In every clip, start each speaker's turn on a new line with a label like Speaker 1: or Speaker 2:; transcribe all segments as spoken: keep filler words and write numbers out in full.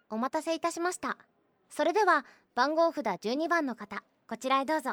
Speaker 1: お待たせいたしました。それでは番号札じゅうにばんの方、こちらへどうぞ。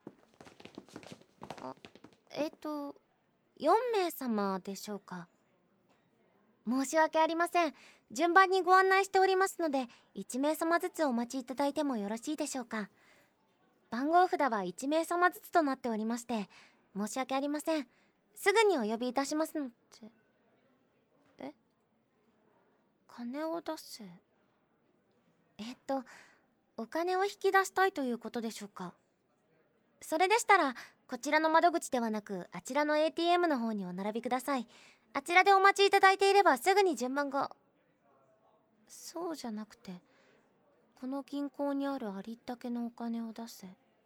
Speaker 1: あ、えっとよんめい様でしょうか。申し訳ありません。順番にご案内しておりますので、いちめい様ずつお待ちいただいてもよろしいでしょうか。番号札はいちめい様ずつとなっておりまして、申し訳ありません。すぐにお呼びいたしますので。え、金を出せ。えっとお金を引き出したいということでしょうか。それでしたらこちらの窓口ではなく、あちらの エーティーエム の方にお並びください。あちらでお待ちいただいていればすぐに順番が。そうじゃなくて、この銀行にあるありったけのお金を出せ。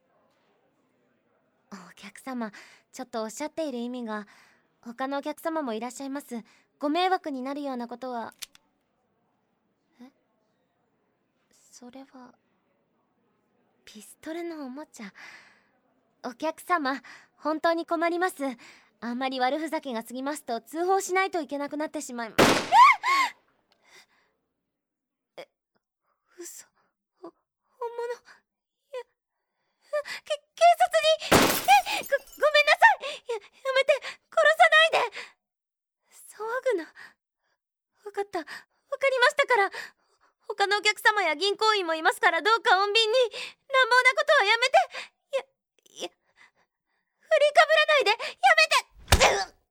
Speaker 1: お客様、ちょっとおっしゃっている意味が、他のお客様もいらっしゃいます。ご迷惑になるようなことは。え、それはピストルのおもちゃ。お客様、本当に困ります。あんまり悪ふざけが過ぎますと通報しないといけなくなってしまいます。え、嘘、お、本物。いや、け、警察に。え、ご、ごめんなさい。や、やめて、殺さないで。騒ぐな。わかった、わかりましたから。他のお客様や銀行員もいますから、どうか穏便に。乱暴なことはやめて。いや、いや、振りかぶらないで、やめて。